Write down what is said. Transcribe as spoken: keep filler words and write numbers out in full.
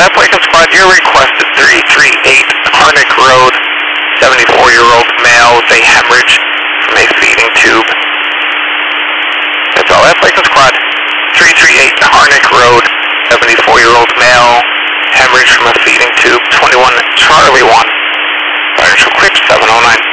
F Lincoln Squad, your request is three three eight Harnick Road, seventy-four-year-old male with a hemorrhage from a feeding tube. That's all, F Lincoln Squad, three three eight Harnick Road, seventy-four-year-old male, hemorrhage from a feeding tube, twenty-one Charlie one. Fire Quick seven oh nine.